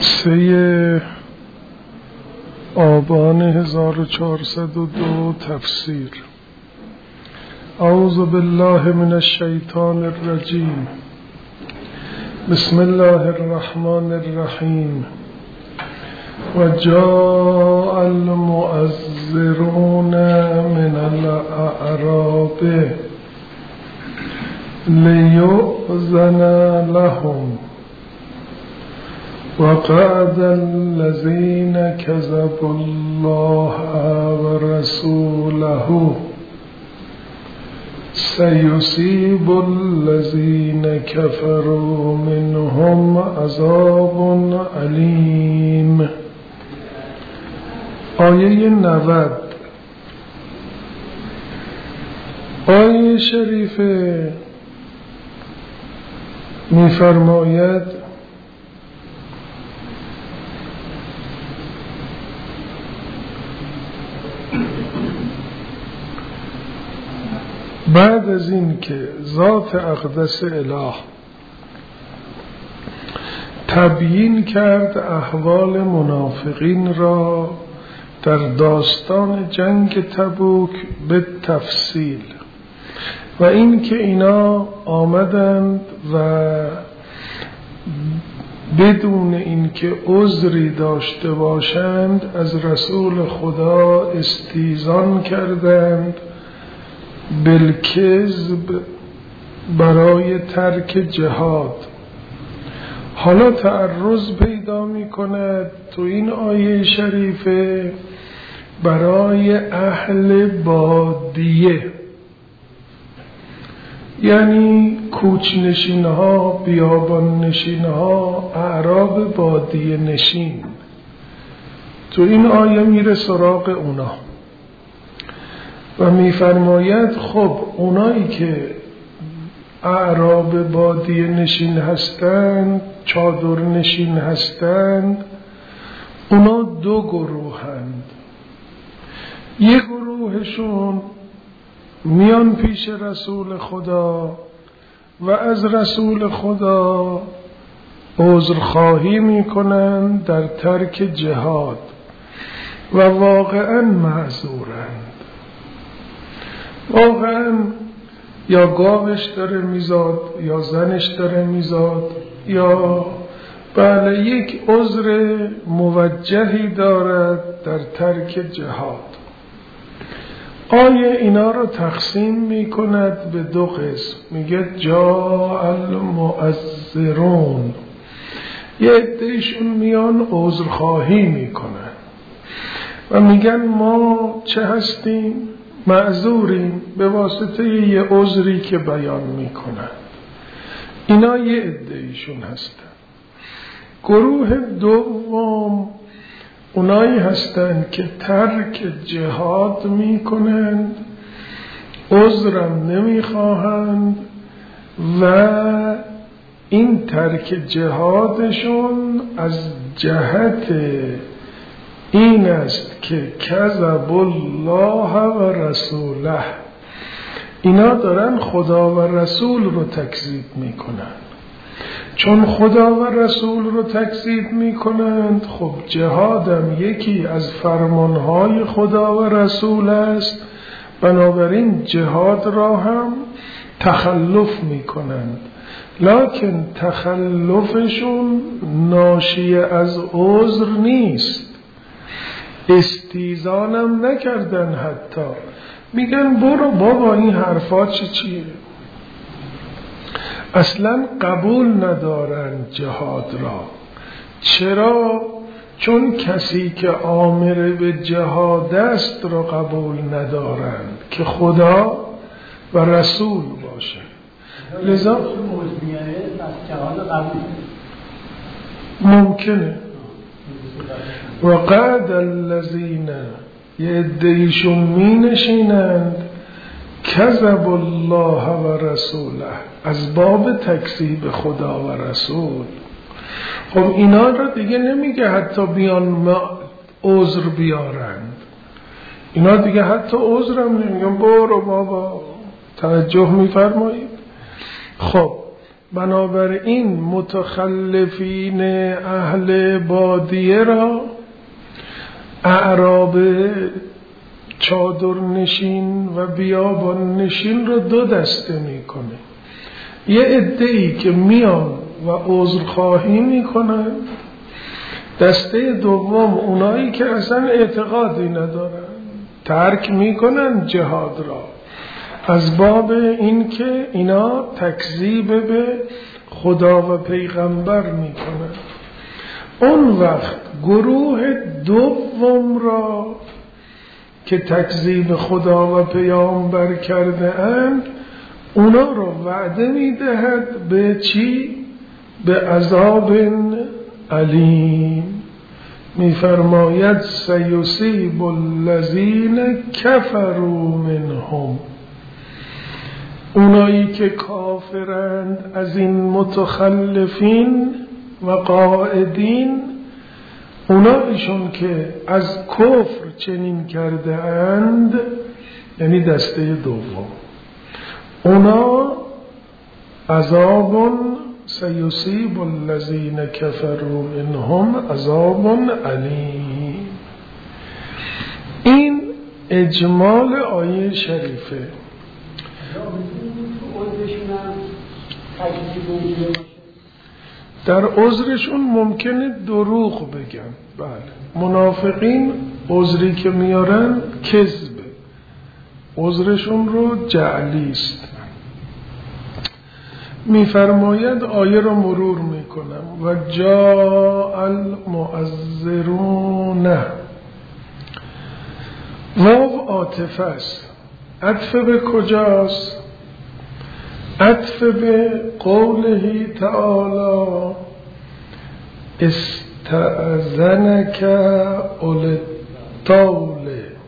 3 آبان 1402 تفسیر. اعوذ بالله من الشیطان الرجیم. بسم الله الرحمن الرحیم. و جاء المعذرون من الاعراب لیؤذن لهم وقعد الذين كذبوا الله ورسوله سيصيب الذين كفروا منهم عذاب عليم. آیه 90. آیه شریفه می‌فرماید بعد از این که ذات اقدس اله تبیین کرد احوال منافقین را در داستان جنگ تبوک به تفصیل و این که اینا آمدند و بدون اینکه عذری داشته باشند از رسول خدا استیزان کردند بالکذب برای ترک جهاد. حالا تعرض پیدا می کند تو این آیه شریفه برای اهل بادیه، یعنی کوچنشین ها، بیابان نشین ها، اعراب بادیه نشین. تو این آیه میره سراغ اونا و میفرماید خب اونایی که اعراب بادیه نشین هستند، چادر نشین هستند، اونا 2 گروهند. یک گروهشون میان پیش رسول خدا و از رسول خدا عذرخواهی میکنند در ترک جهاد و واقعا معذورند. واقعا یا گاوش داره میزاد یا زنش داره میزاد یا بله یک عذر موجهی دارد در ترک جهاد. آیه اینا رو تقسیم میکند به 2 قسم. میگه جاء المعذرون، یه عدهشون میان عذرخواهی میکنن و میگن ما چه هستیم؟ معذوریم به واسطه یه عذری که بیان میکنن. اینا یه عده‌ایشون هستن. گروه دوم اونایی هستن که ترک جهاد میکنند، عذرم نمیخواهند و این ترک جهادشون از جهت این است که کذب الله و رسوله، اینا دارن خدا و رسول رو تکذیب میکنن. چون خدا و رسول رو تکذیب میکنند، خب جهادم یکی از فرمانهای خدا و رسول است، بنابراین جهاد را هم تخلف میکنند. لکن تخلفشون ناشی از عذر نیست، استیزانم نکردن، حتی میگن برو بابا این حرفات چیه. اصلا قبول ندارن جهاد را. چرا؟ چون کسی که آمر به جهاد است را قبول ندارند که خدا و رسول باشه. لذا ممکنه و قعد الذین، یه عده‌ایشون می نشینند کذب الله و رسوله، از باب تکذیب خدا و رسول. خب اینا را دیگه نمیگه حتی بیان عذر بیارند، اینا دیگه حتی عذرم نمیگن، برو بابا. توجه میفرمایید؟ خب بنابراین متخلفین اهل بادیه را اعراب چادر نشین و بیابان نشین را دو دسته میکنه. یه عده‌ای که میان و عذرخواهی میکنن، دسته دوم اونایی که اصلا اعتقادی ندارن، ترک میکنن جهاد را از باب این که اینا تکذیب به خدا و پیغمبر میکنن. اون وقت گروه دوم را که تکذیب خدا و پیامبر کرده اند، اونا را وعده میدهد به چی؟ به عذاب علیم. میفرماید سیصیب الذین کفروا منهم، اونایی که کافرند از این متخلفین و قاعدین، اونایشون که از کفر چنین کرده اند، یعنی دسته دوم، اونا عذاب سیصیب الذین کفروا منهم عذاب علیم. این اجمال آیه شریفه. در عذرشون ممکنه دروغ بگن. بله، منافقین عذری که میارن کذبه، عذرشون رو جعلی است. میفرماید، آیه رو مرور میکنم، و جاء المعذرون. واو عاطفه است. عطف به کجاست؟ عطف به قوله تعالی استأذنک اولی الطول،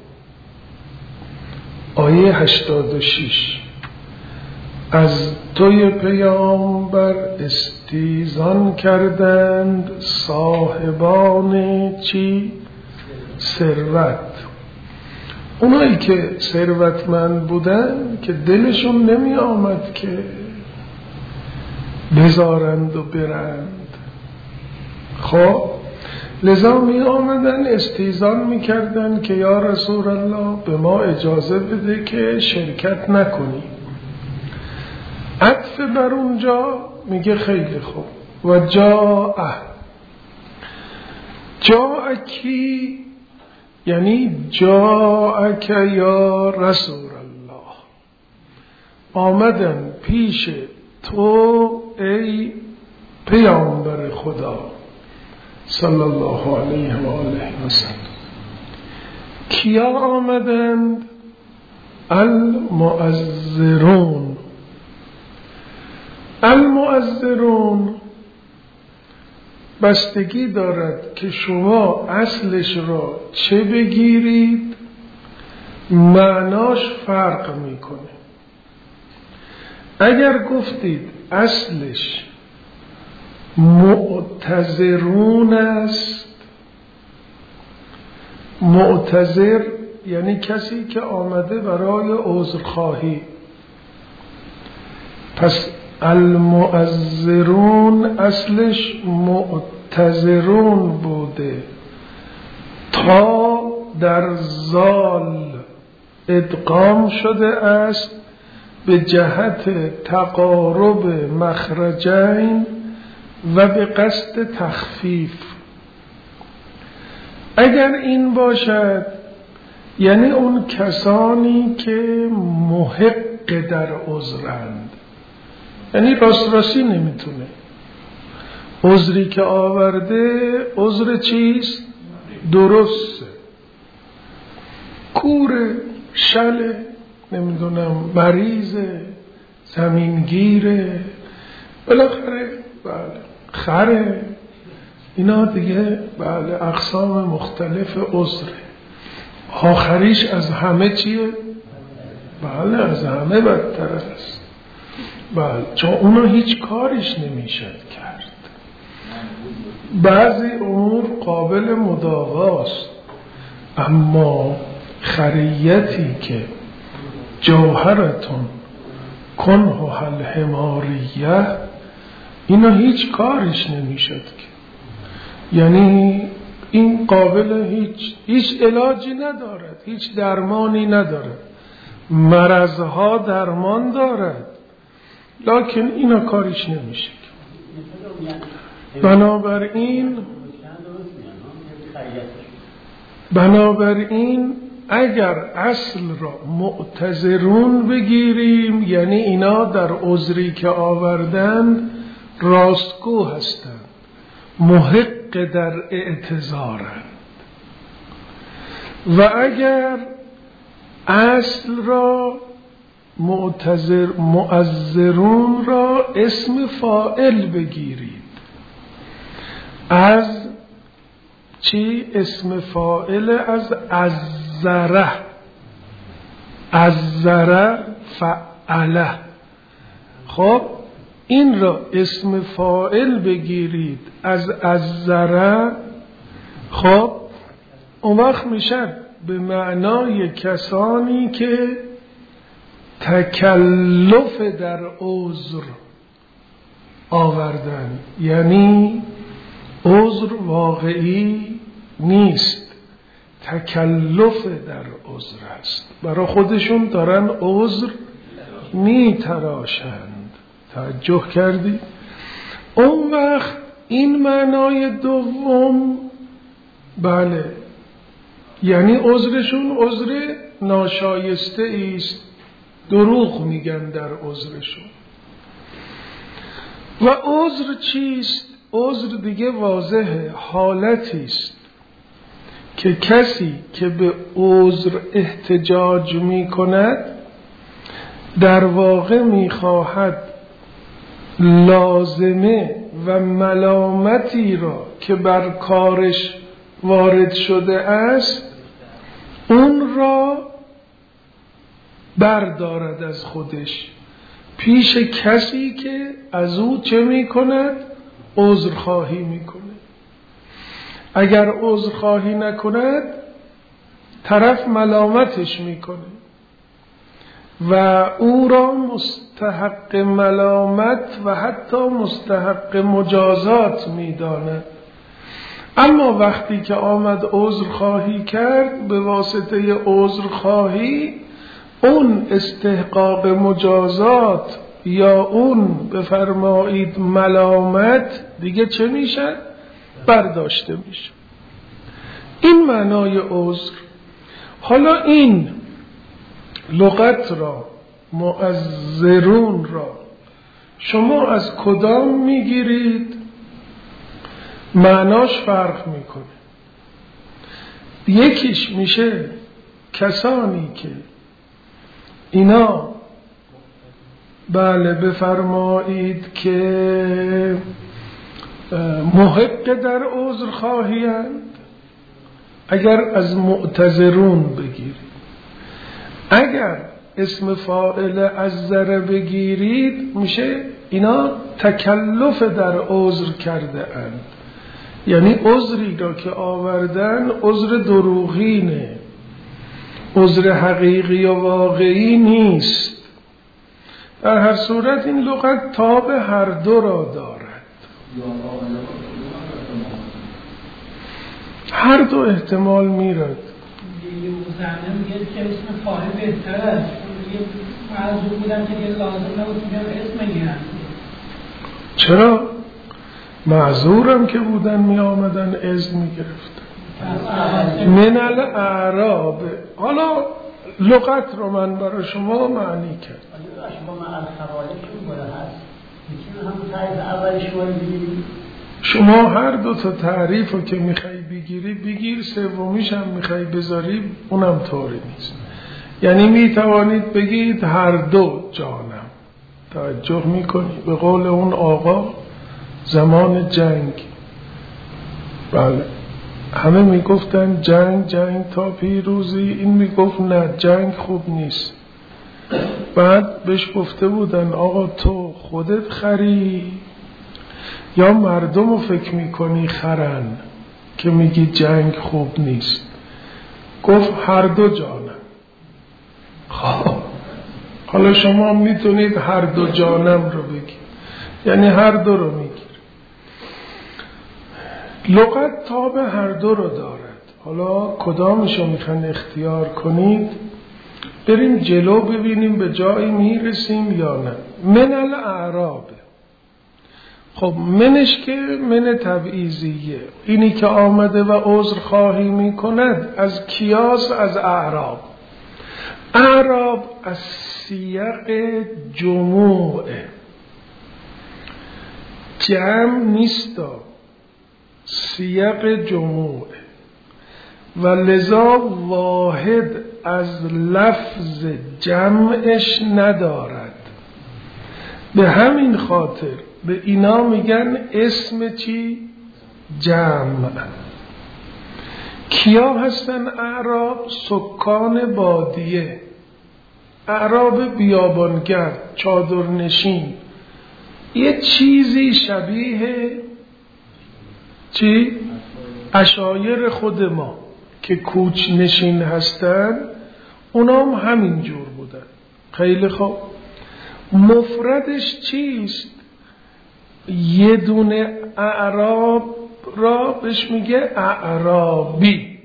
آیه 86. از توی پیامبر استیزان کردند صاحبان چی؟ ثروت. اونایی که ثروتمند بودن که دلشون نمی آمد که بذارند و برند، خب لذا می آمدن استیزان می کردن که یا رسول الله به ما اجازه بده که شرکت نکنیم. عطف بر اونجا میگه خیلی خوب. و جاءکی یعنی جاءک یا رسول الله، آمدن پیش تو ای پیامبر خدا صلی الله علیه و آله و سلم. کیا آمدند؟ المعذرون. المعذرون بستگی دارد که شما اصلش را چه بگیرید، معناش فرق میکنه. اگر گفتید اصلش معتذرون است، معتذر یعنی کسی که آمده برای عذرخواهی، پس المعذرون اصلش معتذرون بوده، تا در زال ادغام شده است به جهت تقارب مخرجین و به قصد تخفیف. اگر این باشد یعنی اون کسانی که محق در عذرند، یعنی راستی نمیتونه، عذری که آورده عذر چیست؟ درسته، کوره، شله، نمیدونم مریضه، زمینگیره، بالاخره بله خره، اینا دیگه بله اقسام مختلف عذره. آخریش از همه چیه؟ بله از همه بدتر است. بله چون اونا هیچ کارش نمیشد کرد. بعضی امور قابل مداواست، اما خریتی که جوهرتون کنه الحماریه اینا هیچ کارش نمیشد که، یعنی این قابل هیچ علاجی ندارد، هیچ درمانی ندارد. مرضها درمان دارد لکن اینا کارش نمیشه. بنابراین اگر اصل را معتذرون بگیریم، یعنی اینا در عذری که آوردند راستگو هستند، محق در اعتذارند. و اگر اصل را معذرون را اسم فاعل بگیرید، از چی؟ اسم فاعل از عذره، عذره فعله. خب این را اسم فاعل بگیرید از عذره، خب اون وقت میشن به معنای کسانی که تکلف در عذر آوردن، یعنی عذر واقعی نیست، تکلف در عذر است، برای خودشون دارن عذر می تراشند. توجه کردی؟ اون وقت این معنای دوم، بله، یعنی عذرشون عذر ناشایسته است، دروغ میگن در عذرشون. و عذر چیست؟ عذر دیگه واضحه، حالتی است که کسی که به عذر احتجاج می کند در واقع می خواهد لازمه و ملامتی را که بر کارش وارد شده است اون را بردارد از خودش پیش کسی که از او چه می کند؟ عذرخواهی می کند. اگر عذرخواهی نکند طرف ملامتش می کنه و او را مستحق ملامت و حتی مستحق مجازات می داند. اما وقتی که آمد عذرخواهی کرد، به واسطه عذرخواهی اون استحقاق مجازات یا اون بفرمایید ملامت دیگه چه میشه؟ برداشته میشه. این معنای عذر. حالا این لغت را، معذرون را، شما از کدام میگیرید؟ معناش فرق میکنه. یکیش میشه کسانی که اینا بله بفرمایید که محق در عذر خواهیند، اگر از معتذرون بگیرید. اگر اسم فاعل عذر بگیرید میشه اینا تکلف در عذر کرده اند، یعنی عذری را که آوردن عذر دروغینه، عذر حقیقی و واقعی نیست. در هر صورت این لغت تاب هر دو را دارد، هر دو احتمال میرد. زنه میگه که اسم فاعل بهتر است، میگه معذور بودن که لازم نبود میگم اسم میگن. چرا؟ معذورم که بودن می آمدن اذن می گرفتن من الاعراب. حالا لغت رو من برای شما معنی کرد. شما هر دو تا تعریف رو که میخوای بگیری بگیر، سومیش هم میخوای بذاری اونم طوری نیست. یعنی میتوانید بگید هر دو جانم. توجه میکنی؟ به قول اون آقا زمان جنگ، بله همه میگفتن جنگ تا پیروزی، این میگفت نه جنگ خوب نیست. بعد بهش گفته بودن آقا تو خودت خری یا مردم رو فکر میکنی خرن که میگی جنگ خوب نیست؟ گفت هر دو جانم. خب حالا شما میتونید هر دو جانم رو بگید. یعنی هر دو رو میگیره. لغت تاب هر دو رو دارد. حالا کدامشو میخواین اختیار کنید؟ بریم جلو ببینیم به جایی میرسیم یا نه. من الاعراب، خب منش که من تبعیضیه، اینی که آمده و عذر خواهی میکند از کیاس؟ از اعراب. اعراب از سیاق جموعه، جمع نیستا، سیاق جموعه و لذا واحد از لفظ جمعش ندارد. به همین خاطر به اینا میگن اسم چی؟ جمع. کیا هستن اعراب؟ سکان بادیه، اعراب بیابانگرد، چادرنشین، یه چیزی شبیه چی؟ عشایر خود ما که کوچ نشین هستن، اونام همین جور بودن. خیلی خوب، مفردش چیست؟ یه دونه اعراب را بهش میگه اعرابی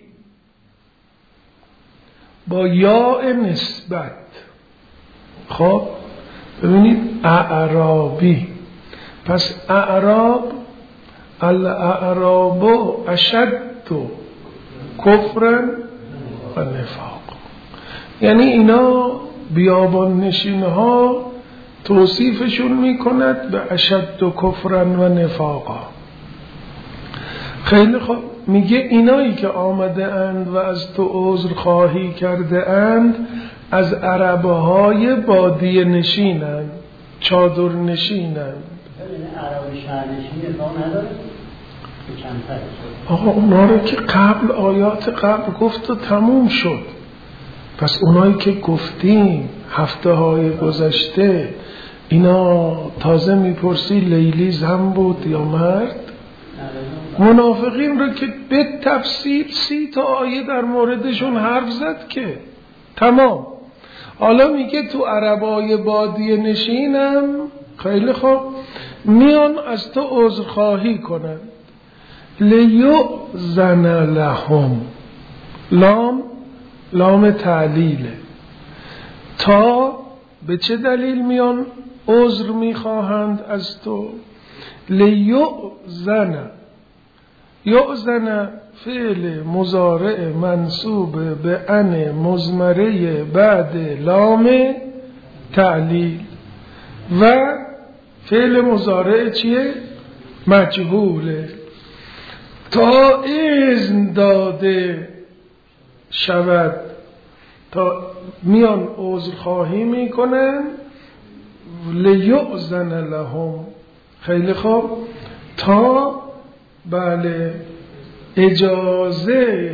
با یاء نسبت. خب ببینید اعرابی، پس اعراب، الاعراب اشد کفرا و نفاق، یعنی اینا بیابان نشین ها توصیفشون میکند به اشد کفرا و نفاقا. خیلی خوب، میگه اینایی که آمده اند و از تو عذر خواهی کرده اند از عربه های بادیه نشینند، چادر نشینند. عرب شهر نشین اتفاق نداره؟ آقا اونا رو که قبل آیات قبل گفت و تموم شد. پس اونایی که گفتیم هفته های گذشته، اینا تازه میپرسی لیلی زن بود یا مرد؟ منافقین رو که به تفصیل 30 تا آیه در موردشون حرف زد که تمام. حالا میگه تو عربای بادیه نشینم. خیلی خوب، میان از تو عذر خواهی کنن. لیؤذن لهم، لام تعلیله. تا به چه دلیل میان عذر میخواهند از تو؟ لیؤذن، یؤذن فعل مضارع منصوب به ان مضمره بعد لام تعلیل و فعل مضارع چیه؟ مجهوله. تا اذن داده شود، تا میان عذر خواهی میکنن. لیؤذن لهم، خیلی خوب، تا بله اجازه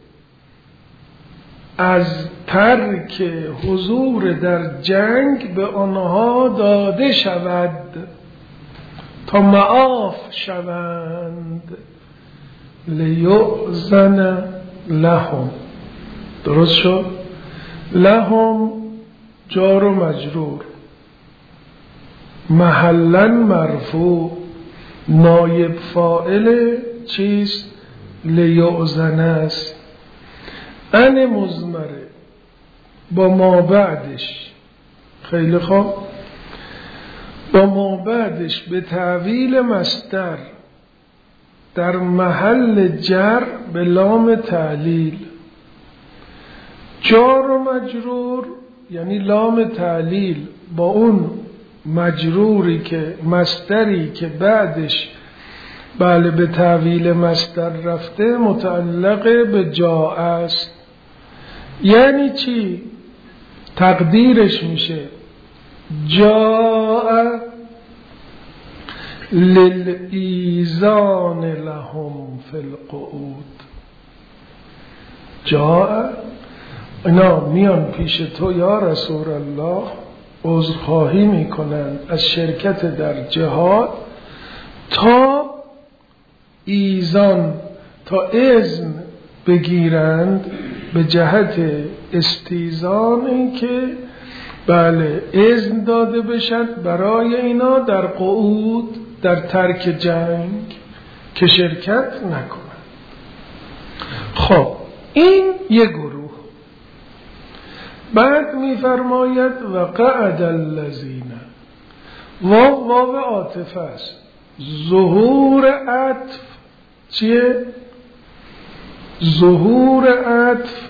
از ترک حضور در جنگ به آنها داده شود، تا معاف شوند. لیؤذن لهم، درست شد؟ لهم جار و مجرور، محلا مرفوع، نایب فاعل چیست؟ لیؤذن است. ان مضمره با ما بعدش، خیلی خوب، با ما بعدش به تعویل مصدر در محل جر به لام تعلیل. جار و مجرور یعنی لام تعلیل با اون مجروری که مصدری که بعدش بله به تعویل مصدر رفته متعلق به جا است. یعنی چی؟ تقدیرش میشه جاء للایذان لهم فی القعود. جاء، اینا میان پیش تو یا رسول الله، عذرخواهی میکنن از شرکت در جهاد تا ایذان، تا اذن بگیرند به جهت استیذان، این که بله اذن داده بشن برای اینا در قعود، در ترک جنگ که شرکت نکنن. خب این یک گروه. بعد میفرماید و قعد الذین، واو عاطفه است. ظهور عطف چیه؟ ظهور عطف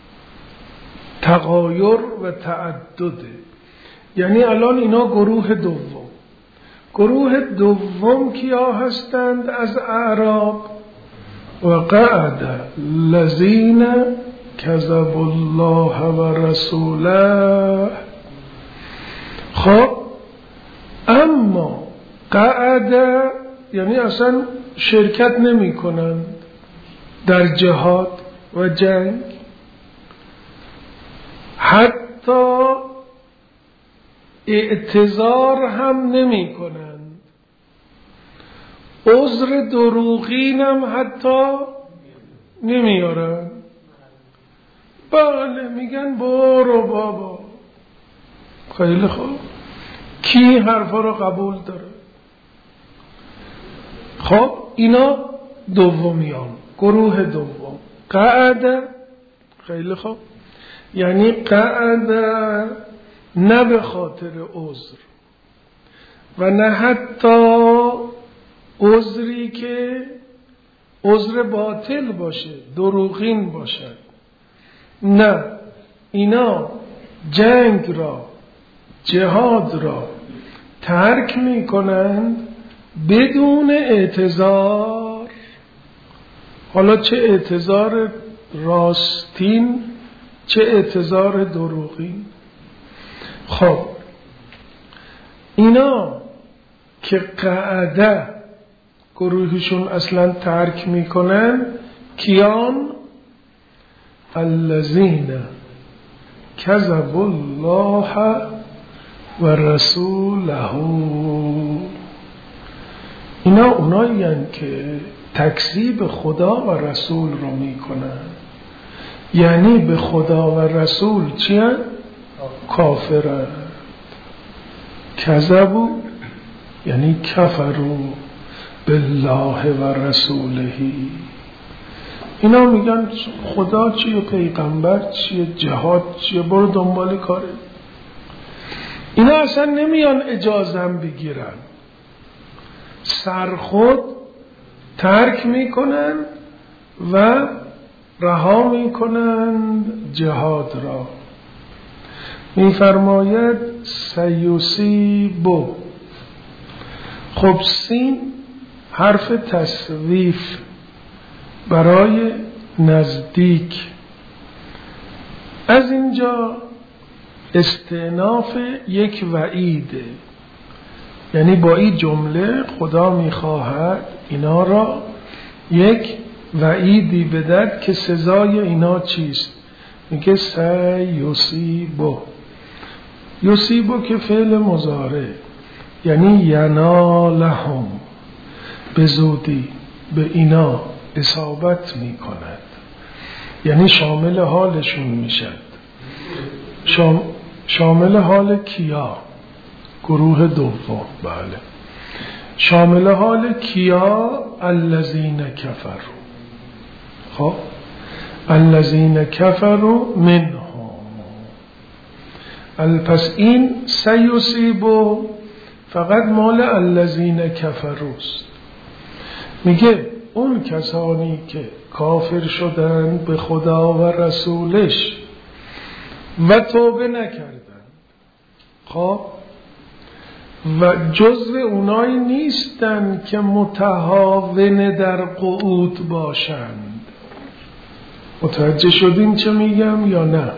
تغایر و تعدده. یعنی الان اینا گروه دوم. گروه دوم کیا هستند از اعراب؟ و قعد الذین کذبوا الله و رسوله. خب اما قعد یعنی اصلا شرکت نمی کنند در جهاد و جنگ، حتی اعتذار هم نمی کنند، عذر دروغین هم حتی نمیارن. بله میگن برو بابا. خیلی خوب، کی حرفا رو قبول داره؟ خب اینا دومیان، گروه دوم. قعد، خیلی خوب، یعنی قعد نه به خاطر عذر و نه حتی عذری که عذر باطل باشه، دروغین باشد. نه، اینا جنگ را، جهاد را ترک می کنند بدون اعتذار. حالا چه اعتذار راستین چه اعتذار دروغین. خب اینا که قعده گروهشون اصلا ترک میکنن، کیان؟ الذین کذبوا الله و رسوله. اینا اونایین که تکذیب خدا و رسول رو میکنن. یعنی به خدا و رسول چیان؟ کافرن. کذبوا یعنی کفروا بالله و رسوله. اینا میگن خدا چیه، پیغمبر چیه، جهاد چیه، برو دنبال کاره. اینا اصلا نمیان اجازم بگیرن، سرخود ترک میکنن و رها میکنن جهاد را. میفرماید سیصیبو. خب سین حرف تصویف برای نزدیک. از اینجا استئناف یک وعیده، یعنی با این جمله خدا میخواهد اینا را یک وعیدی بدهد که سزای اینا چیست. میگه سیصیبو. یصیبو که فعل مضارع، یعنی ینالهم، به زودی به اینا اصابت میکند، یعنی شامل حالشون میشد. شامل حال کیا؟ گروه دوم. بله، شامل حال کیا؟ الذین کفروا. خب الذین کفروا منهم. پس این سیصیبو فقط مال الذین کفروست. میگه اون کسانی که کافر شدن به خدا و رسولش و توبه نکردن، خب و جزو اونایی نیستن که متهاون در قعود باشند. متوجه شدین چه میگم یا نه؟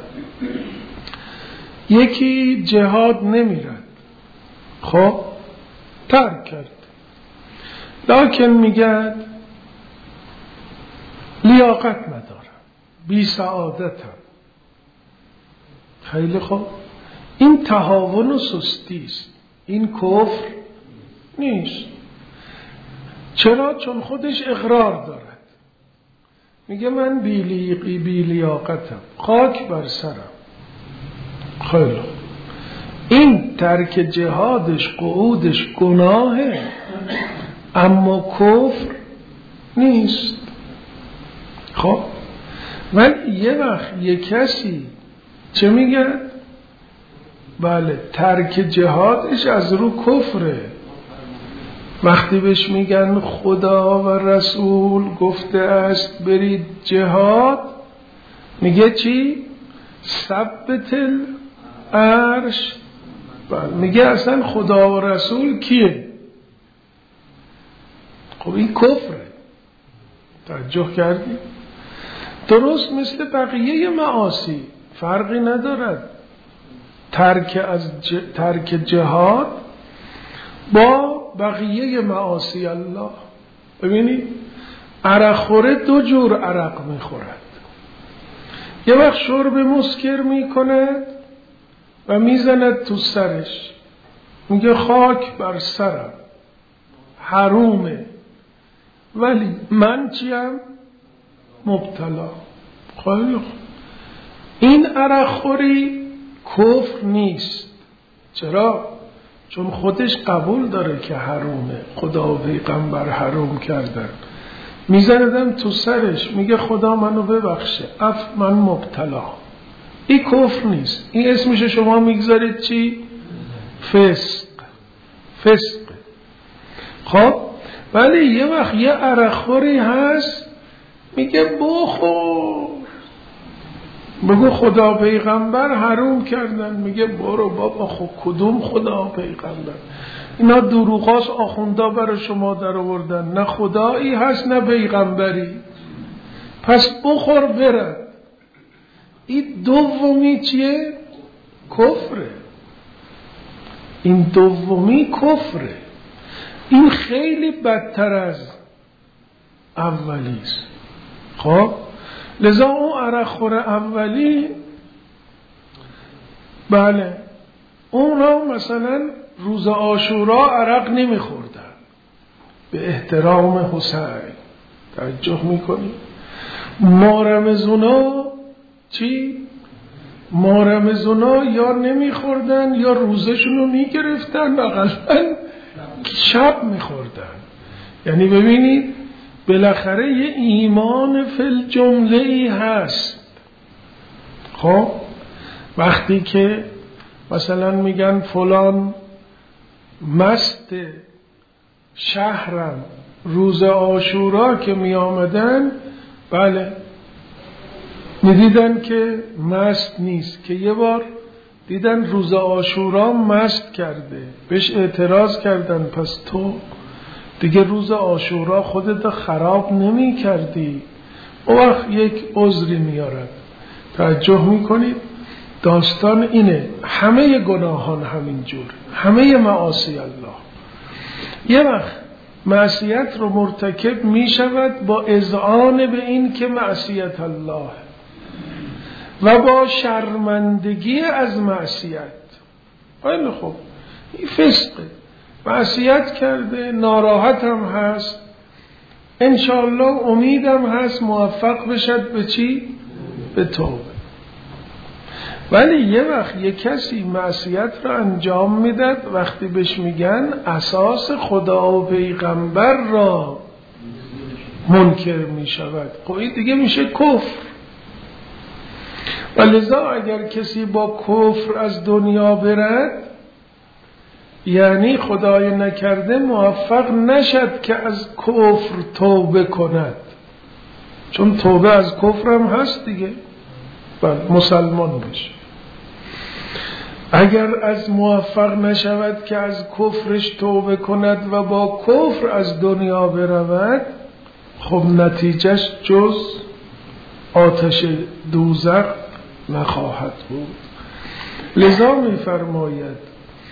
یکی جهاد نمیرد، خب ترک کرد، لکن میگه لیاقت ندارم، بی سعادتم. خیلی خوب، این تهاون و سستی است، این کفر نیست. چرا؟ چون خودش اقرار دارد، میگه من بی لیاقتم، خاک بر سرم. خیلی خوب، این ترک جهادش قعودش گناهه اما کفر نیست. خب ولی یه وقت یه کسی چه میگن؟ بله ترک جهادش از رو کفره. وقتی بهش میگن خدا و رسول گفته است برید جهاد، میگه چی؟ ثبت العرش. بله میگه اصلا خدا و رسول کیه؟ خب این کفره. توجه کردی؟ درست مثل بقیه معاصی فرقی ندارد. ترک جهاد با بقیه معاصی الله. ببینید عرق خوره دو جور عرق میخورد. یه وقت شرب مسکر میکند و میزند تو سرش، میگه خاک بر سرم، حرومه، ولی من چیم؟ مبتلا. خیلی خوب. این عرق خوری کفر نیست. چرا؟ چون خودش قبول داره که حرومه، خدا و پیغمبر حروم کردن. میزندم تو سرش، میگه خدا منو ببخشه، من مبتلا. این کفر نیست. این اسمش شما میگذارید چی؟ فسق. خب ولی یه وقت یه عرقخوری هست میگه بخور، بگو خدا پیغمبر حروم کردن، میگه برو بابا، خب کدوم خدا پیغمبر؟ اینا دروغاست آخوندا برای شما در آوردن، نه خدایی هست نه پیغمبری، پس بخور برد. این دومی چیه؟ کفره. این دومی کفره. این خیلی بدتر از اولی است. خب لذا اون عرقخور اولی، بله اونا مثلا روز عاشورا عرق نمیخوردن به احترام حسین. توجه میکنی؟ مارمزونا چی؟ مارمزونا یا نمیخوردن یا روزشونو میگرفتن، اقلن شب میخوردن. یعنی ببینید بالاخره یه ایمان فی الجمله ای هست. خب وقتی که مثلا میگن فلان مست شهرم روز عاشورا که می آمدن، بله میدیدن که مست نیست، که یه بار دیدن روز عاشورا مست کرده، بهش اعتراض کردن پس تو دیگه روز عاشورا خودت خراب نمی کردی. او وقت یک عذری میارد. توجه میکنید؟ داستان اینه. همه گناهان همینجور، همه معاصی الله. یه وقت معصیت رو مرتکب میشود با اذعان به این که معصیت الله و با شرمندگی از معصیت. خیلی خوب، این فسقه. معصیت کرده، ناراحت هم هست، انشاءالله امیدم هست موفق بشد به چی؟ به توبه. ولی یه وقت یه کسی معصیت رو انجام میداد، وقتی بهش میگن اساس خدا و پیغمبر را منکر میشود، خب این دیگه میشه کفر. و لذا اگر کسی با کفر از دنیا برد، یعنی خدای نکرده موفق نشد که از کفر توبه کند، چون توبه از کفر هم هست دیگه، مسلمان بشه. اگر از موفق نشود که از کفرش توبه کند و با کفر از دنیا برود، خب نتیجهش جز آتش دوزخ نخواهد بود. لذا می فرماید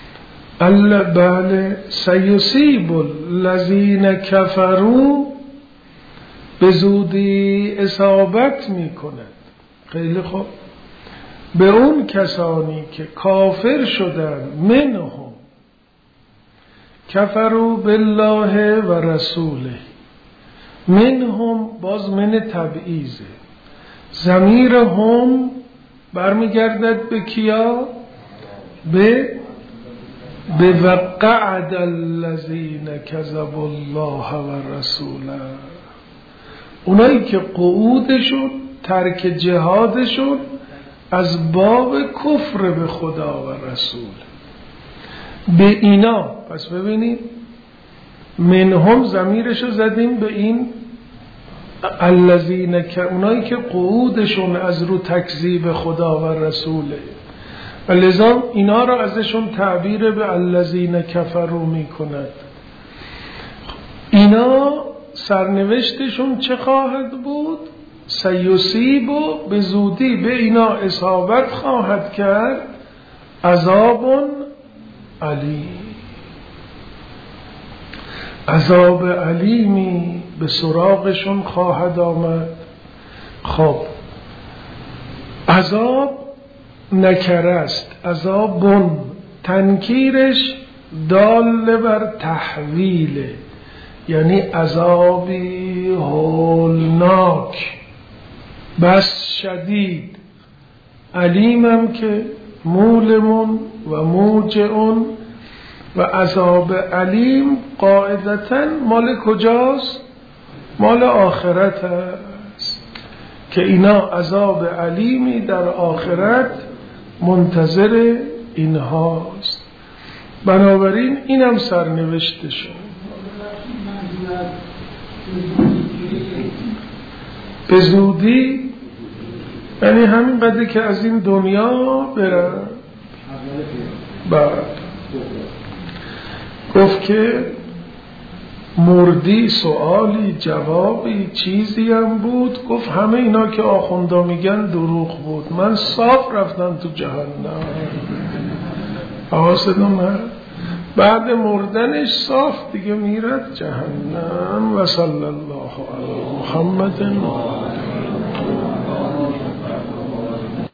بله سیصیب الذین کفروا، به زودی اصابت می کند. خیلی خوب، به اون کسانی که کافر شدن، منهم کفروا بالله و رسوله. منهم باز من تبعیضه، ضمیر هم برمیگردد به کیا؟ به بوقعد الذین کذبوا الله و رسوله، اونایی که قعودشون ترک جهادشون از باب کفر به خدا و رسول. به اینا پس ببینید منهم ضمیرشو زدیم به این الذین، که اونایی که قعودشون از رو تکذیب خدا و رسوله و لذا اینا را ازشون تعبیر به الذین کفروا میکند. اینا سرنوشتشون چه خواهد بود؟ سیصیب و به زودی به اینا اصابت خواهد کرد عذاب علیم، عذاب علیمی به سراغشون خواهد آمد. خب عذاب نکره است، عذابون تنکیرش دال بر تحویله، یعنی عذابی هولناک بس شدید، علیمم که مولمون و موجعون. و عذاب علیم قاعدتاً مال کجاست؟ مال آخرت است که اینا عذاب علیمی در آخرت منتظر اینهاست. بنابراین اینم سرنوشتشون. به زودی یعنی همین قدری که از این دنیا برن. بعد گفت که مردی سوالی جوابی چیزی هم بود. گفت همه اینا که آخوندا میگن دروغ بود، من صاف رفتم تو جهنم. حواستون هست بعد مردنش صاف دیگه میرد جهنم. و صلی الله علی محمد.